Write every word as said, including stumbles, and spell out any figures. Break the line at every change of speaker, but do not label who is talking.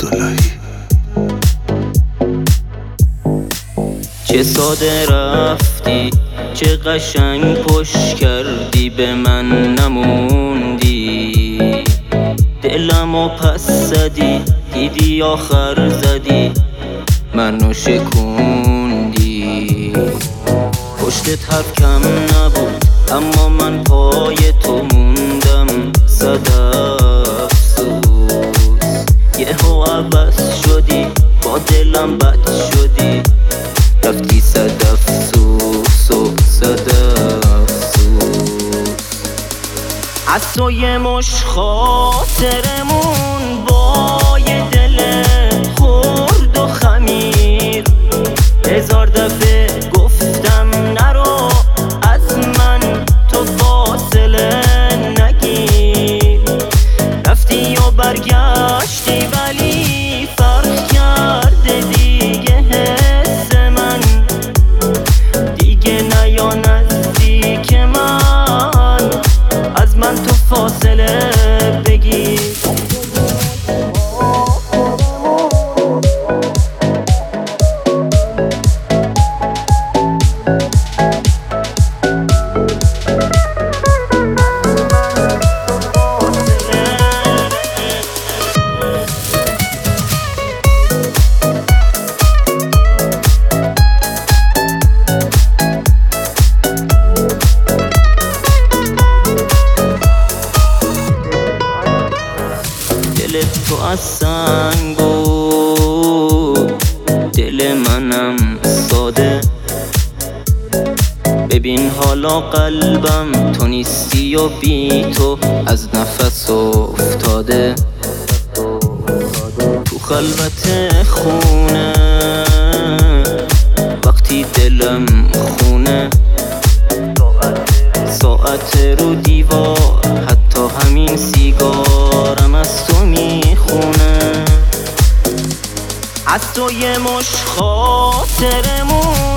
عبداللهی.
چه ساده رفتی، چه قشنگ پشت کردی، به من نموندی. دلمو پس زدی، دیدی آخر زدی، منو شکوندی. پشتت حرف کم نبود اما من پای تو موندم. صد افسوس یهو عوض شدی، با دلم بد شدی، رفتی صد افسوس و صد افسوس. از تو یه مش خاطرمون با یه دل خورد و خمیر، هزار دفعه گفتم نرو از من، تو فاصله نگیر. رفتی و برگشتی ولی فرق کرده دیگه حس من، دیگه نیا نزدیک من، از من تو فاصله بگیر. دل تو از سنگ بود، دل منم ساده. ببین حالا قلبم تو نیستی و بی تو از نفس افتاده. تو خلوت خونه وقتی دلم خونه، ساعت رو دیوار حتی همین سیگارم از تو میخونه. از تو یه مش خاطرمون